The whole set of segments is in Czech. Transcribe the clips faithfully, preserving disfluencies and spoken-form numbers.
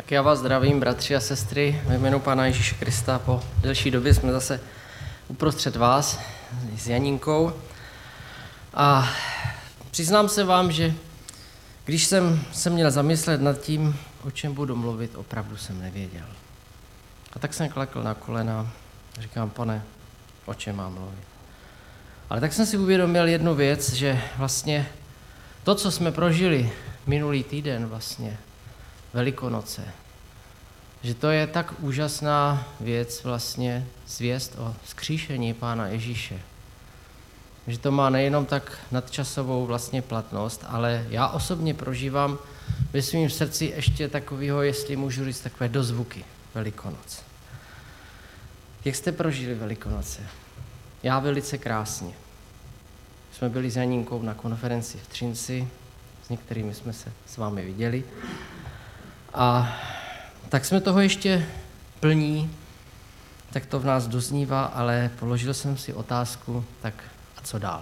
Tak já vás zdravím, bratři a sestry, ve jménu Pána Ježíše Krista. Po delší době jsme zase uprostřed vás s Janínkou. A přiznám se vám, že když jsem se měl zamyslet nad tím, o čem budu mluvit, opravdu jsem nevěděl. A tak jsem klekl na kolena a říkám, Pane, o čem mám mluvit. Ale tak jsem si uvědomil jednu věc, že vlastně to, co jsme prožili minulý týden vlastně, Velikonoce, že to je tak úžasná věc vlastně zvěst o vzkříšení Pána Ježíše. Že to má nejenom tak nadčasovou vlastně platnost, ale já osobně prožívám ve svém srdci ještě takového, jestli můžu říct, takové dozvuky Velikonoc. Jak jste prožili Velikonoce? Já velice krásně. Jsme byli s Janínkou na konferenci v Třinci, s některými jsme se s vámi viděli. A tak jsme toho ještě plní, tak to v nás doznívá, ale položil jsem si otázku, tak a co dál?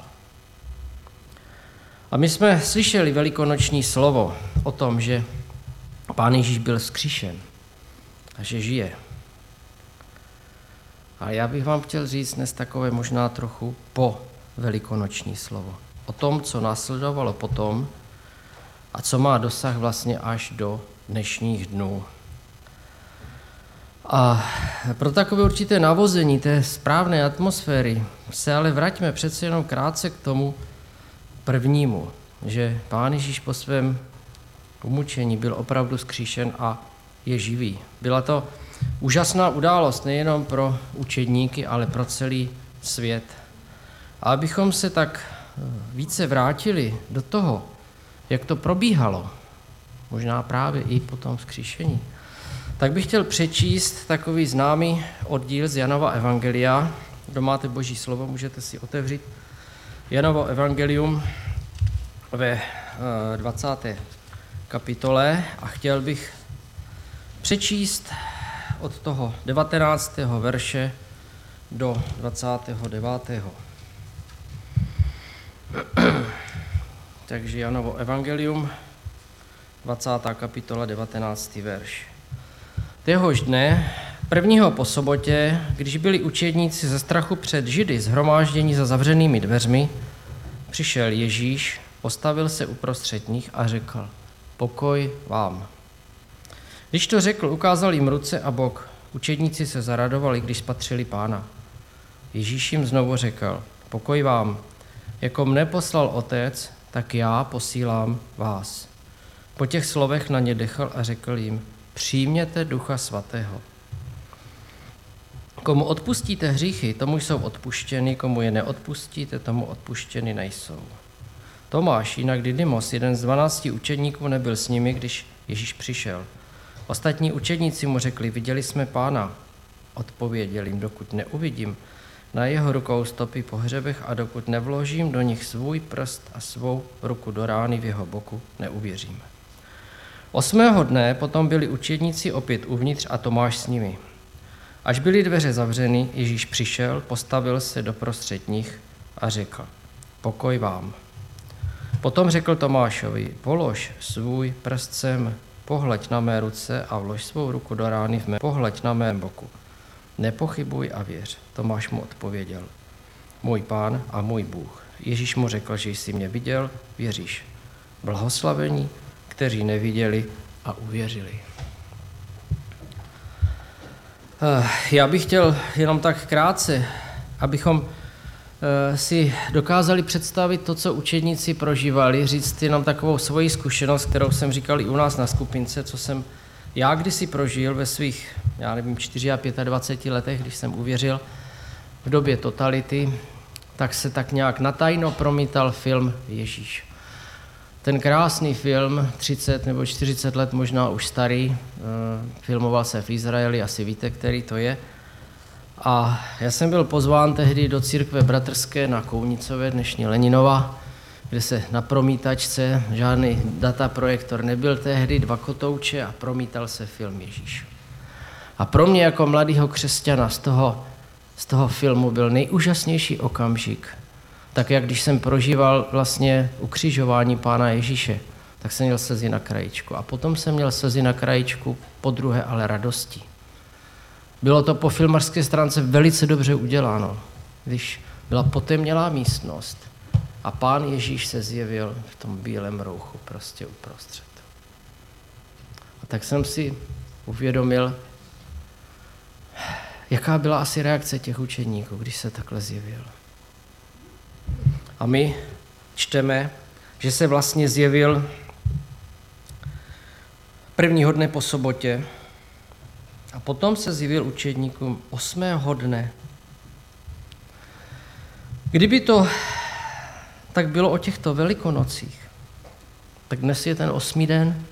A my jsme slyšeli velikonoční slovo o tom, že Pán Ježíš byl vzkříšen a že žije. A já bych vám chtěl říct dnes takové možná trochu po velikonoční slovo. O tom, co následovalo potom a co má dosah vlastně až do dnešních dnů. A pro takové určité navození té správné atmosféry se ale vraťme přece jenom krátce k tomu prvnímu, že Pán Ježíš po svém umučení byl opravdu vzkříšen a je živý. Byla to úžasná událost nejenom pro učedníky, ale pro celý svět. A abychom se tak více vrátili do toho, jak to probíhalo, možná právě i po tom vzkříšení, tak bych chtěl přečíst takový známý oddíl z Janova evangelia. Kdo máte Boží slovo, můžete si otevřít Janovo evangelium ve dvacáté kapitole a chtěl bych přečíst od toho devatenáctého verše do dvacátého devátého Takže Janovo evangelium, dvacátá kapitola, devatenáctý verš. Téhož dne, prvního po sobotě, když byli učedníci ze strachu před Židy shromážděni za zavřenými dveřmi, přišel Ježíš, postavil se uprostřed nich a řekl, pokoj vám. Když to řekl, ukázal jim ruce a bok. Učedníci se zaradovali, když spatřili Pána. Ježíš jim znovu řekl, pokoj vám, jako mne poslal Otec, tak já posílám vás. Po těch slovech na ně dechl a řekl jim, přijměte Ducha Svatého. Komu odpustíte hříchy, tomu jsou odpuštěny, komu je neodpustíte, tomu odpuštěny nejsou. Tomáš, jinak Didymos, jeden z dvanácti učedníků, nebyl s nimi, když Ježíš přišel. Ostatní učedníci mu řekli, viděli jsme Pána. Odpověděl jim, dokud neuvidím na jeho rukou stopy po hřebech a dokud nevložím do nich svůj prst a svou ruku do rány v jeho boku, neuvěřím. Osmého dne potom byli učedníci opět uvnitř a Tomáš s nimi. Až byly dveře zavřeny, Ježíš přišel, postavil se doprostřed nich a řekl, pokoj vám. Potom řekl Tomášovi, polož svůj prst sem, pohleď na mé ruce a vlož svou ruku do rány v mé, pohleď na mém boku. Nepochybuj a věř. Tomáš mu odpověděl, můj Pán a můj Bůh. Ježíš mu řekl, že jsi mě viděl, věříš. Blahoslavení, kteří neviděli a uvěřili. Já bych chtěl jenom tak krátce, abychom si dokázali představit to, co učedníci prožívali, říct jenom takovou svoji zkušenost, kterou jsem říkal i u nás na skupince, co jsem já kdysi prožil ve svých, já nevím, dvaceti čtyři letech, když jsem uvěřil v době totality, tak se tak nějak natajno promítal film Ježíš. Ten krásný film, třicet nebo čtyřicet let možná už starý, filmoval se v Izraeli, asi víte, který to je. A já jsem byl pozván tehdy do církve bratrské na Kounicově, dnešní Leninova, kde se na promítačce, žádný dataprojektor nebyl tehdy, dva kotouče a promítal se film Ježíš. A pro mě jako mladého křesťana z toho, z toho filmu byl nejúžasnější okamžik, tak jak když jsem prožíval vlastně ukřižování Pána Ježíše, tak jsem měl slzy na krajičku. A potom jsem měl slzy na krajičku po druhé, ale radostí. Bylo to po filmařské stránce velice dobře uděláno, když byla potemnělá místnost a Pán Ježíš se zjevil v tom bílém rouchu prostě uprostřed. A tak jsem si uvědomil, jaká byla asi reakce těch učedníků, když se takhle zjevil. A my čteme, že se vlastně zjevil prvního dne po sobotě a potom se zjevil učedníkům osmého dne. Kdyby to tak bylo o těchto velikonocích, tak dnes je ten osmý den.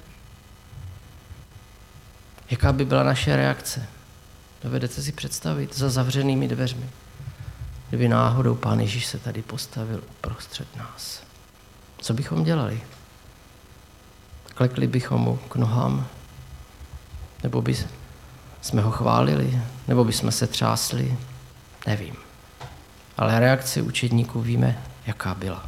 Jaká by byla naše reakce? Dovedete si představit za zavřenými dveřmi, kdyby náhodou Pán Ježíš se tady postavil uprostřed nás. Co bychom dělali? Klekli bychom mu k nohám? Nebo by jsme ho chválili? Nebo by jsme se třásli? Nevím. Ale reakce učedníků víme, jaká byla.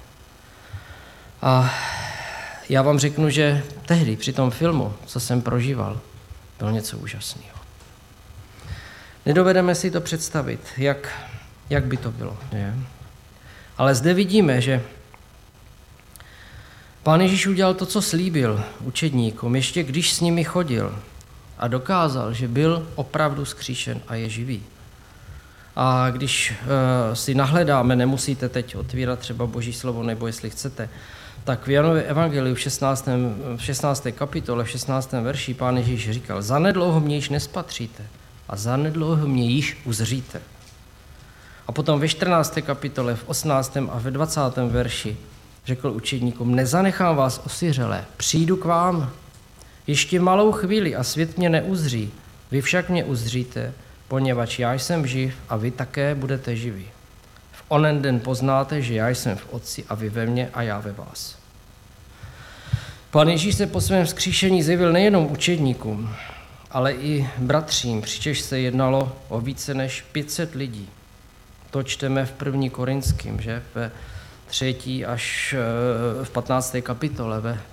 A já vám řeknu, že tehdy při tom filmu, co jsem prožíval, bylo něco úžasného. Nedovedeme si to představit, jak, jak by to bylo. Je? Ale zde vidíme, že Pán Ježíš udělal to, co slíbil učedníkům, ještě když s nimi chodil a dokázal, že byl opravdu vzkříšen a je živý. A když uh, si nahledáme, nemusíte teď otvírat třeba Boží slovo, nebo jestli chcete, tak v Janově evangeliu v šestnácté kapitole, v šestnáctém verši Pán Ježíš říkal, zanedlouho mě již nespatříte a zanedlouho mě již uzříte. A potom ve čtrnácté kapitole, v osmnáctém a ve dvacátém verši řekl učedníkům, nezanechám vás osiřelé, přijdu k vám. Ještě malou chvíli a svět mě neuzří, vy však mě uzříte, poněvadž já jsem živ a vy také budete živí. V onen den poznáte, že já jsem v Otci a vy ve mně a já ve vás. Pán Ježíš se po svém vzkříšení zjevil nejenom učedníkům, ale i bratřím, přičemž se jednalo o více než pět set lidí. To čteme v první Korinským, že? Ve třetí až v patnácté kapitole, ve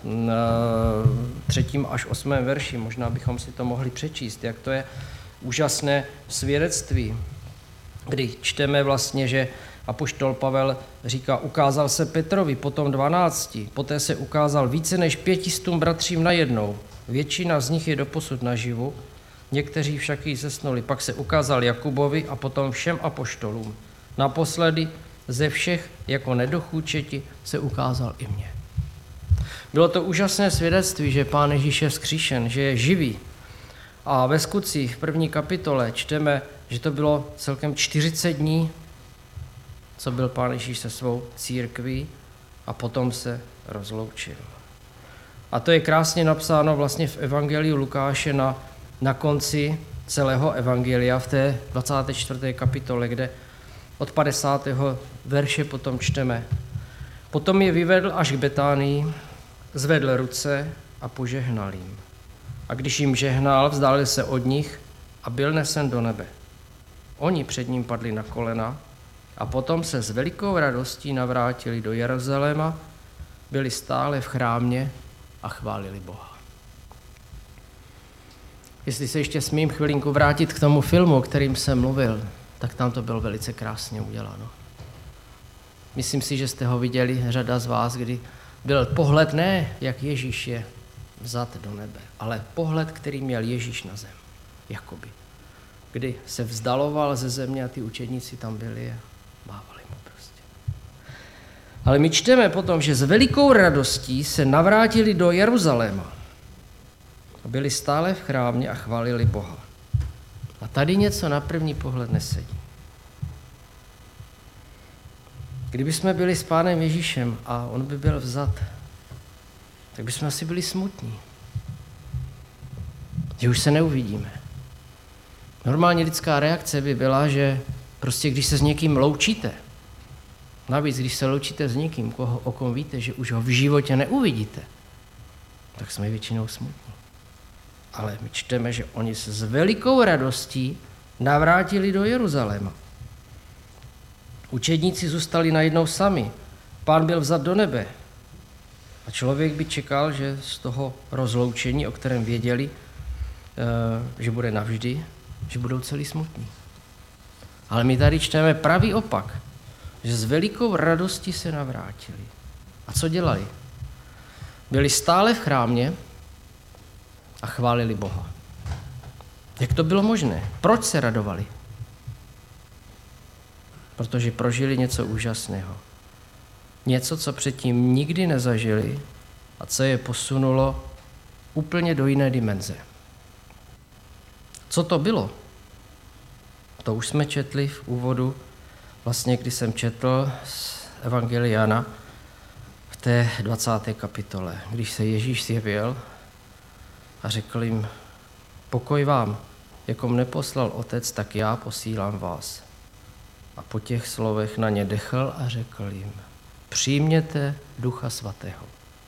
třetím až osmém verši. Možná bychom si to mohli přečíst, jak to je úžasné svědectví, kdy čteme vlastně, že apoštol Pavel říká, ukázal se Petrovi, potom dvanácti, poté se ukázal více než pětistům bratřím najednou. Většina z nich je doposud naživu, někteří však jí zesnuli. Pak se ukázal Jakubovi a potom všem apoštolům. Naposledy ze všech jako nedochůčeti se ukázal i mně. Bylo to úžasné svědectví, že Pán Ježíš je vzkříšen, že je živý. A ve Skutcích v první kapitole čteme, že to bylo celkem čtyřicet dní, co byl Pán Ježíš se svou církví a potom se rozloučil. A to je krásně napsáno vlastně v evangeliu Lukáše na, na konci celého evangelia v té dvacáté čtvrté kapitole, kde od padesátého verše potom čteme. Potom je vyvedl až k Betánii, zvedl ruce a požehnal jim. A když jim žehnal, vzdálil se od nich a byl nesen do nebe. Oni před ním padli na kolena a potom se s velikou radostí navrátili do Jeruzaléma, byli stále v chrámě a chválili Boha. Jestli se ještě smím chvilinku vrátit k tomu filmu, o kterým jsem mluvil, tak tam to bylo velice krásně uděláno. Myslím si, že jste ho viděli, řada z vás, kdy byl pohled ne, jak Ježíš je vzat do nebe, ale pohled, který měl Ježíš na zem, jakoby. Kdy se vzdaloval ze země a ty učedníci tam byli a mávali mu prostě. Ale my čteme potom, že s velikou radostí se navrátili do Jeruzaléma a byli stále v chrámě a chválili Boha. A tady něco na první pohled nesedí. Kdyby jsme byli s Pánem Ježíšem a on by byl vzat, tak bychom asi byli smutní. Že už se neuvidíme. Normální lidská reakce by byla, že prostě když se s někým loučíte, navíc když se loučíte s někým, koho, o kom víte, že už ho v životě neuvidíte, tak jsme většinou smutní. Ale my čteme, že oni se s velikou radostí navrátili do Jeruzaléma. Učedníci zůstali najednou sami. Pán byl vzat do nebe. A člověk by čekal, že z toho rozloučení, o kterém věděli, že bude navždy, že budou celý smutní. Ale my tady čteme pravý opak, že s velikou radostí se navrátili. A co dělali? Byli stále v chrámě a chválili Boha. Jak to bylo možné? Proč se radovali? Protože prožili něco úžasného. Něco, co předtím nikdy nezažili a co je posunulo úplně do jiné dimenze. Co to bylo? To už jsme četli v úvodu, vlastně když jsem četl z Evangelia Jana v té dvacáté kapitole, když se Ježíš zjevil a řekl jim, pokoj vám, jako mne poslal Otec, tak já posílám vás. A po těch slovech na ně dechl a řekl jim, přijměte Ducha Svatého.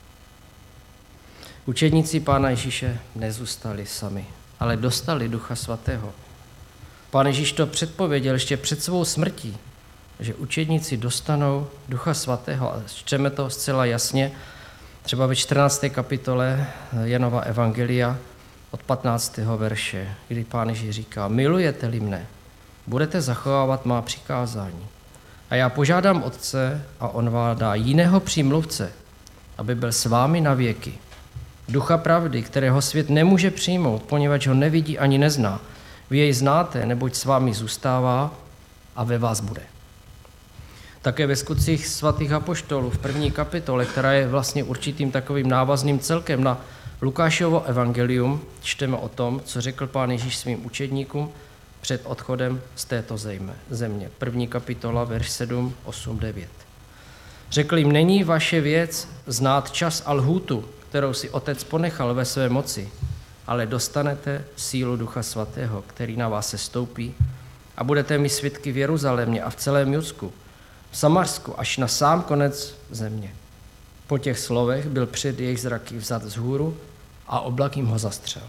Učedníci Pána Ježíše nezůstali sami, ale dostali Ducha Svatého. Pán Ježíš to předpověděl ještě před svou smrtí, že učedníci dostanou Ducha Svatého a čteme to zcela jasně, třeba ve čtrnácté kapitole Janova Evangelia od patnáctého verše, kdy Pán Ježíš říká, milujete-li mne, budete zachovávat má přikázání. A já požádám Otce a on vám dá jiného přímluvce, aby byl s vámi na věky. Ducha pravdy, kterého svět nemůže přijmout, poněvadž ho nevidí ani nezná. Vy jej znáte, neboť s vámi zůstává a ve vás bude. Také ve Skutcích svatých apoštolů v první kapitole, která je vlastně určitým takovým návazným celkem na Lukášovo evangelium, čteme o tom, co řekl Pán Ježíš svým učedníkům před odchodem z této země. První kapitola, verš sedm, osm, devět. Řekl jim, není vaše věc znát čas a lhůtu, kterou si Otec ponechal ve své moci, ale dostanete sílu Ducha Svatého, který na vás sestoupí a budete mi svědky v Jeruzalémě a v celém Judsku, v Samarsku až na sám konec země. Po těch slovech byl před jejich zraky vzat vzhůru a oblak jim ho zastřel.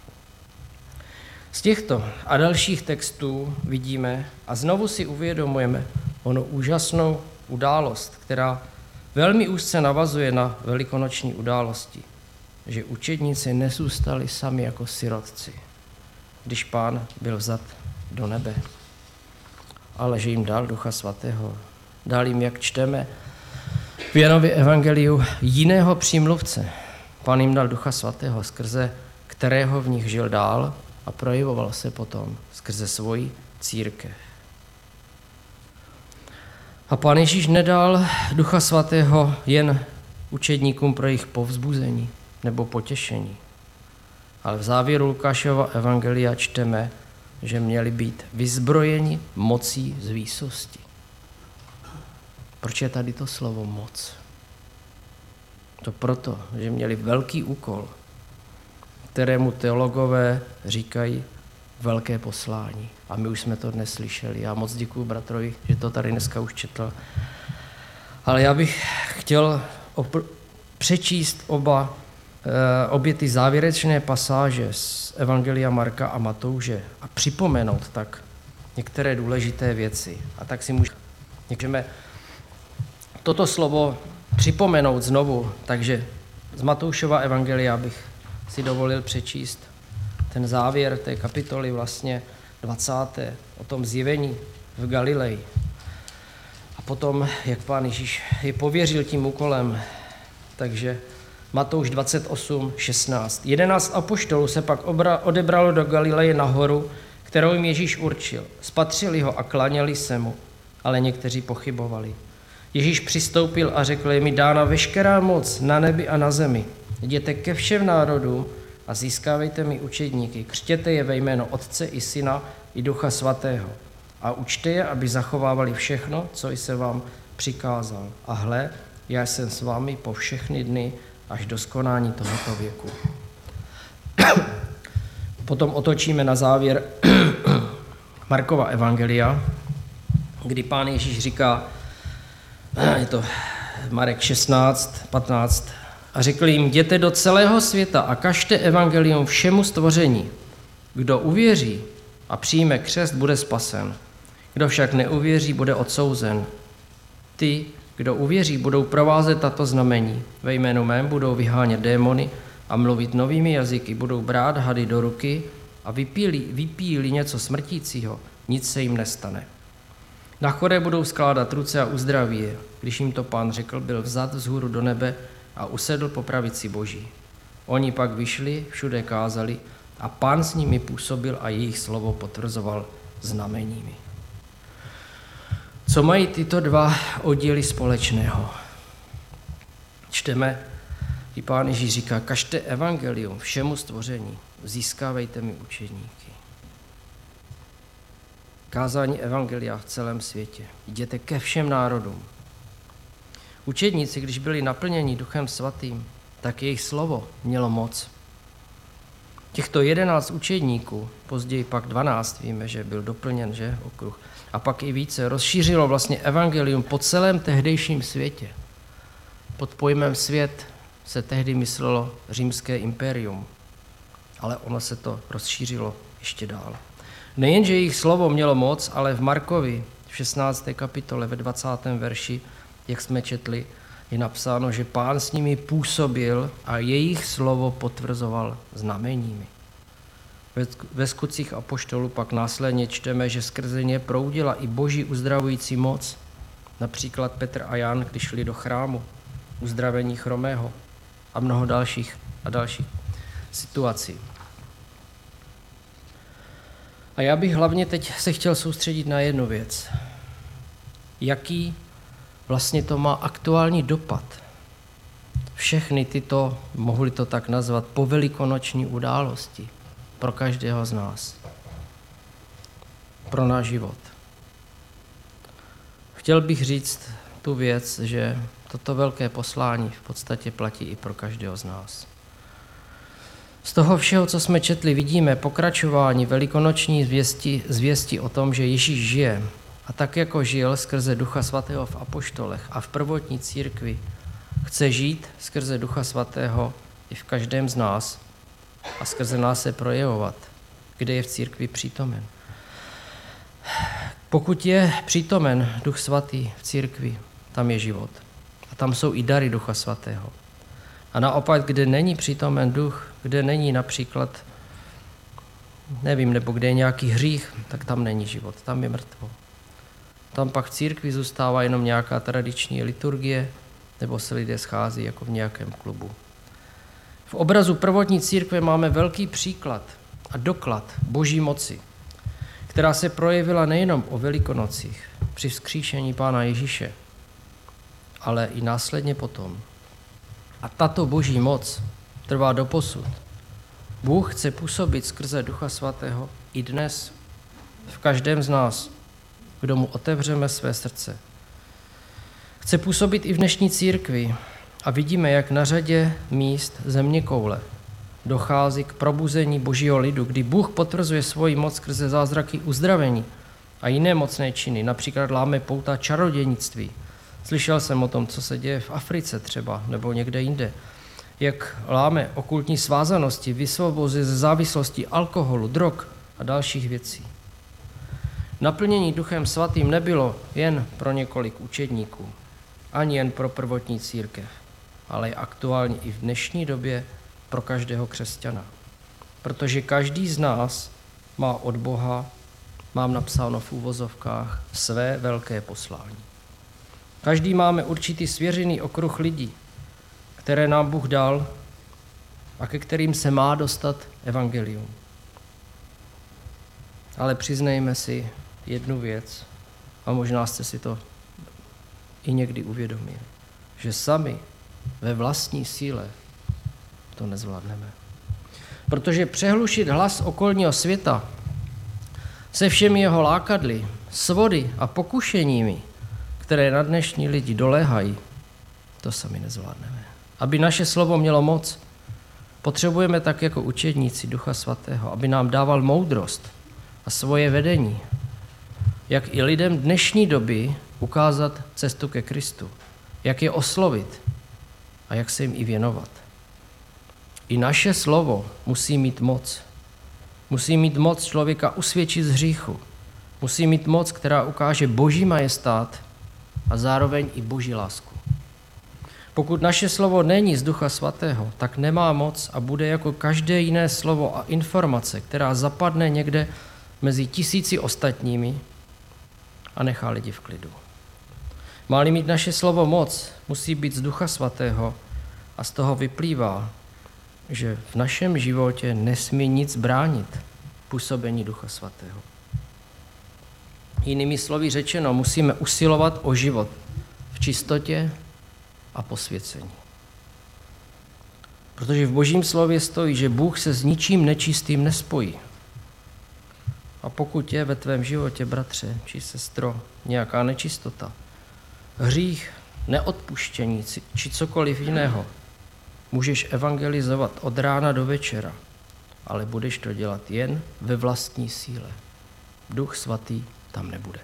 Z těchto a dalších textů vidíme a znovu si uvědomujeme onu úžasnou událost, která velmi úzce navazuje na velikonoční události, že učedníci nezůstali sami jako sirotci, když Pán byl vzat do nebe, ale že jim dal Ducha Svatého. Dal jim, jak čteme v Janově evangeliu, jiného přímluvce. Pán jim dal Ducha Svatého, skrze kterého v nich žil dál a projevoval se potom skrze svoji církev. A Pán Ježíš nedal Ducha Svatého jen učedníkům pro jejich povzbuzení nebo potěšení. Ale v závěru Lukášova evangelia čteme, že měli být vyzbrojeni mocí z výsosti. Proč je tady to slovo moc? To proto, že měli velký úkol, kterému teologové říkají velké poslání. A my už jsme to dnes slyšeli. Já moc děkuju bratrovi, že to tady dneska už četl. Ale já bych chtěl opr- přečíst oba, e, obě ty závěrečné pasáže z Evangelia Marka a Matouše a připomenout tak některé důležité věci. A tak si můžeme toto slovo připomenout znovu. Takže z Matoušova Evangelia bych si dovolil přečíst ten závěr té kapitoly vlastně dvacáté o tom zjevení v Galileji. A potom, jak Pán Ježíš je pověřil tím úkolem, takže Matouš dvacet osm šestnáct. Jedenáct apoštolů se pak obra- odebralo do Galileje nahoru, kterou jim Ježíš určil. Spatřili ho a klaněli se mu, ale někteří pochybovali. Ježíš přistoupil a řekl, je mi dána veškerá moc na nebi a na zemi. Jděte ke všem národům a získávejte mi učedníky. Křtěte je ve jméno Otce i Syna i Ducha Svatého. A učte je, aby zachovávali všechno, co jsem vám přikázal. A hle, já jsem s vámi po všechny dny až do skonání tohoto věku. Potom otočíme na závěr Markova evangelia, kdy Pán Ježíš říká, je to Marek šestnáct patnáct, a řekl jim, jděte do celého světa a kažte evangelium všemu stvoření. Kdo uvěří a přijme křest, bude spasen. Kdo však neuvěří, bude odsouzen. Ty Kdo uvěří, budou provázet tato znamení. Ve jménu mém budou vyhánět démony a mluvit novými jazyky, budou brát hady do ruky a vypíli, vypíli něco smrtícího, nic se jim nestane. Na choré budou skládat ruce a uzdraví je. Když jim to Pán řekl, byl vzat vzhůru do nebe a usedl po pravici Boží. Oni pak vyšli, všude kázali a Pán s nimi působil a jejich slovo potvrzoval znameními. Co mají tyto dva oddíly společného? Čteme, i Pán Ježíš říká, kažte evangelium všemu stvoření, získávejte mi učedníky. Kázání evangelia v celém světě. Jděte ke všem národům. Učedníci, když byli naplněni Duchem Svatým, tak jejich slovo mělo moc. Těchto jedenáct učedníků, později pak dvanáct, víme, že byl doplněn, že, okruh, a pak i více, rozšířilo vlastně evangelium po celém tehdejším světě. Pod pojmem svět se tehdy myslelo římské impérium, ale ono se to rozšířilo ještě dál. Nejenže jejich slovo mělo moc, ale v Markovi v šestnácté kapitole ve dvacátém verši, jak jsme četli, je napsáno, že Pán s nimi působil a jejich slovo potvrzoval znameními. Ve skutcích apoštolů pak následně čteme, že skrze ně proudila i boží uzdravující moc. Například Petr a Jan, když šli do chrámu, uzdravení chromého a mnoho dalších a dalších situací. A já bych hlavně teď se chtěl soustředit na jednu věc. Jaký vlastně to má aktuální dopad? Všechny tyto, mohli to tak nazvat, povelikonoční události pro každého z nás. Pro náš život. Chtěl bych říct tu věc, že toto velké poslání v podstatě platí i pro každého z nás. Z toho všeho, co jsme četli, vidíme pokračování velikonoční zvěsti, zvěsti o tom, že Ježíš žije. A tak, jako žil skrze Ducha Svatého v apoštolech a v prvotní církvi, chce žít skrze Ducha Svatého i v každém z nás a skrze nás se projevovat, kde je v církvi přítomen. Pokud je přítomen Duch Svatý v církvi, tam je život. A tam jsou i dary Ducha Svatého. A naopak, kde není přítomen duch, kde není například, nevím, nebo kde je nějaký hřích, tak tam není život, tam je mrtvo. Tam pak v církvi zůstává jenom nějaká tradiční liturgie, nebo se lidé schází jako v nějakém klubu. V obrazu prvotní církve máme velký příklad a doklad boží moci, která se projevila nejenom o Velikonocích při vzkříšení Pána Ježíše, ale i následně potom. A tato boží moc trvá doposud. Bůh chce působit skrze Ducha Svatého i dnes v každém z nás, kdo mu otevřeme své srdce. Chce působit i v dnešní církvi a vidíme, jak na řadě míst zeměkoule dochází k probuzení božího lidu, kdy Bůh potvrzuje svoji moc skrze zázraky uzdravení a jiné mocné činy, například láme pouta čarodějnictví. Slyšel jsem o tom, co se děje v Africe třeba, nebo někde jinde. Jak láme okultní svázanosti, vysvobozí ze závislosti alkoholu, drog a dalších věcí. Naplnění Duchem Svatým nebylo jen pro několik učedníků, ani jen pro prvotní církev, ale je aktuální i v dnešní době pro každého křesťana. Protože každý z nás má od Boha, mám napsáno v úvozovkách, své velké poslání. Každý máme určitý svěřený okruh lidí, které nám Bůh dal a ke kterým se má dostat evangelium. Ale přiznejme si jednu věc, a možná jste si to i někdy uvědomili, že sami ve vlastní síle to nezvládneme. Protože přehlušit hlas okolního světa se všemi jeho lákadly, svody a pokušeními, které na dnešní lidi doléhají, to sami nezvládneme. Aby naše slovo mělo moc, potřebujeme tak jako učedníci Ducha Svatého, aby nám dával moudrost a svoje vedení, jak i lidem dnešní doby ukázat cestu ke Kristu, jak je oslovit a jak se jim i věnovat. I naše slovo musí mít moc. Musí mít moc člověka usvědčit z hříchu. Musí mít moc, která ukáže boží majestát a zároveň i Boží lásku. Pokud naše slovo není z Ducha Svatého, tak nemá moc a bude jako každé jiné slovo a informace, která zapadne někde mezi tisíci ostatními a nechá lidi v klidu. Má-li mít naše slovo moc, musí být z Ducha Svatého a z toho vyplývá, že v našem životě nesmí nic bránit působení Ducha Svatého. Jinými slovy řečeno, musíme usilovat o život v čistotě a posvěcení. Protože v Božím slově stojí, že Bůh se s ničím nečistým nespojí. A pokud je ve tvém životě, bratře či sestro, nějaká nečistota, hřích, neodpuštění či cokoliv jiného, můžeš evangelizovat od rána do večera, ale budeš to dělat jen ve vlastní síle. Duch Svatý tam nebude.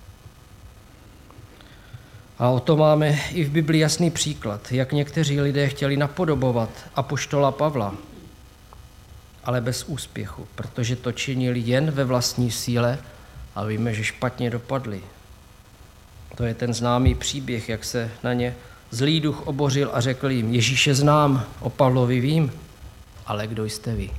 A o to máme i v Biblii jasný příklad, jak někteří lidé chtěli napodobovat apoštola Pavla, ale bez úspěchu, protože to činili jen ve vlastní síle a víme, že špatně dopadli. To je ten známý příběh, jak se na ně zlý duch obořil a řekl jim: Ježíše znám, o Pavlovi vím, ale kdo jste vy?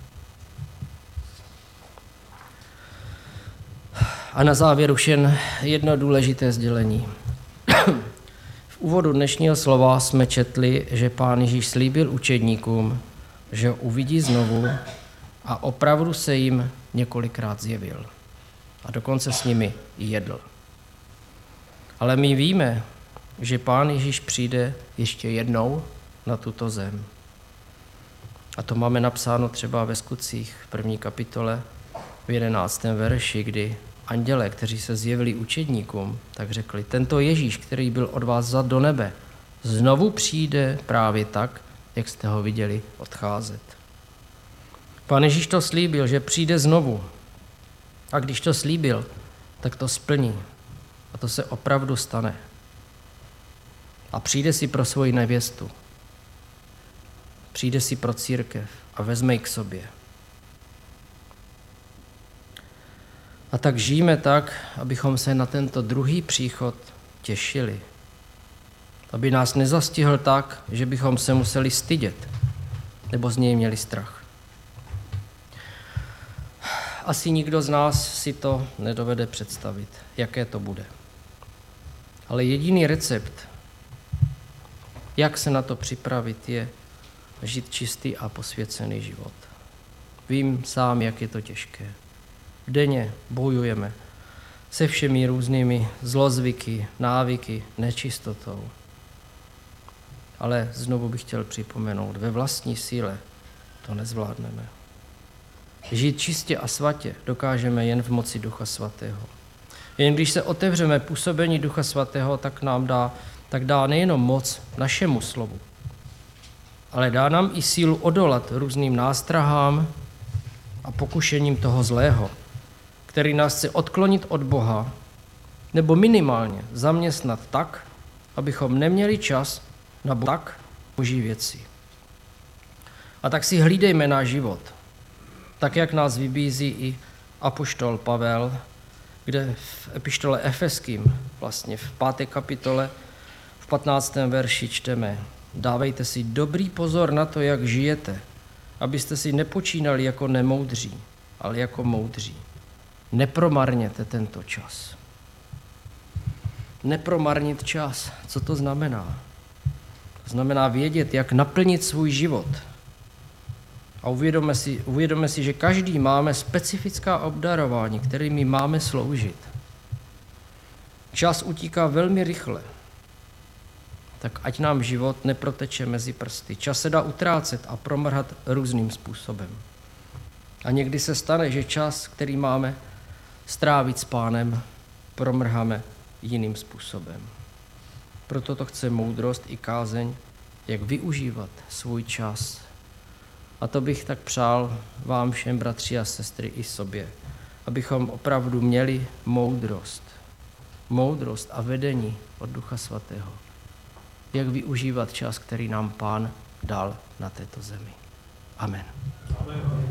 A na závěr už jen jedno důležité sdělení. V úvodu dnešního slova jsme četli, že Pán Ježíš slíbil učedníkům, že ho uvidí znovu a opravdu se jim několikrát zjevil. A dokonce s nimi i jedl. Ale my víme, že Pán Ježíš přijde ještě jednou na tuto zem. A to máme napsáno třeba ve Skutcích v první kapitole v jedenáctém verši, kdy anděle, kteří se zjevili učedníkům, tak řekli: tento Ježíš, který byl od vás vzat do nebe, znovu přijde právě tak, jak jste ho viděli odcházet. Pán Ježíš to slíbil, že přijde znovu. A když to slíbil, tak to splní. A to se opravdu stane. A přijde si pro svoji nevěstu. Přijde si pro církev a vezme ji k sobě. A tak žijeme tak, abychom se na tento druhý příchod těšili. Aby nás nezastihl tak, že bychom se museli stydět, nebo z něj měli strach. Asi nikdo z nás si to nedovede představit, jaké to bude. Ale jediný recept, jak se na to připravit, je žít čistý a posvěcený život. Vím sám, jak je to těžké. Denně bojujeme se všemi různými zlozvyky, návyky, nečistotou. Ale znovu bych chtěl připomenout, ve vlastní síle to nezvládneme. Žít čistě a svatě dokážeme jen v moci Ducha Svatého. Jen když se otevřeme působení Ducha Svatého, tak nám dá, tak dá nejenom moc našemu slovu, ale dá nám i sílu odolat různým nástrahám a pokušením toho zlého, který nás chce odklonit od Boha, nebo minimálně zaměstnat tak, abychom neměli čas na tak boží věci. A tak si hlídejme náš život, tak jak nás vybízí i apoštol Pavel, kde v epištole Efeským, vlastně v páté kapitole, v patnáctém verši čteme: dávejte si dobrý pozor na to, jak žijete, abyste si nepočínali jako nemoudří, ale jako moudří. Nepromarněte tento čas. Nepromarnit čas, co to znamená? To znamená vědět, jak naplnit svůj život. A uvědomme si, uvědomme si, že každý máme specifická obdarování, kterými máme sloužit. Čas utíká velmi rychle, tak ať nám život neproteče mezi prsty. Čas se dá utrácet a promrhat různým způsobem. A někdy se stane, že čas, který máme strávit s Pánem, promrháme jiným způsobem. Proto to chce moudrost i kázeň, jak využívat svůj čas. A to bych tak přál vám všem, bratři a sestry, i sobě, abychom opravdu měli moudrost. Moudrost a vedení od Ducha Svatého. Jak využívat čas, který nám Pán dal na této zemi. Amen. Amen.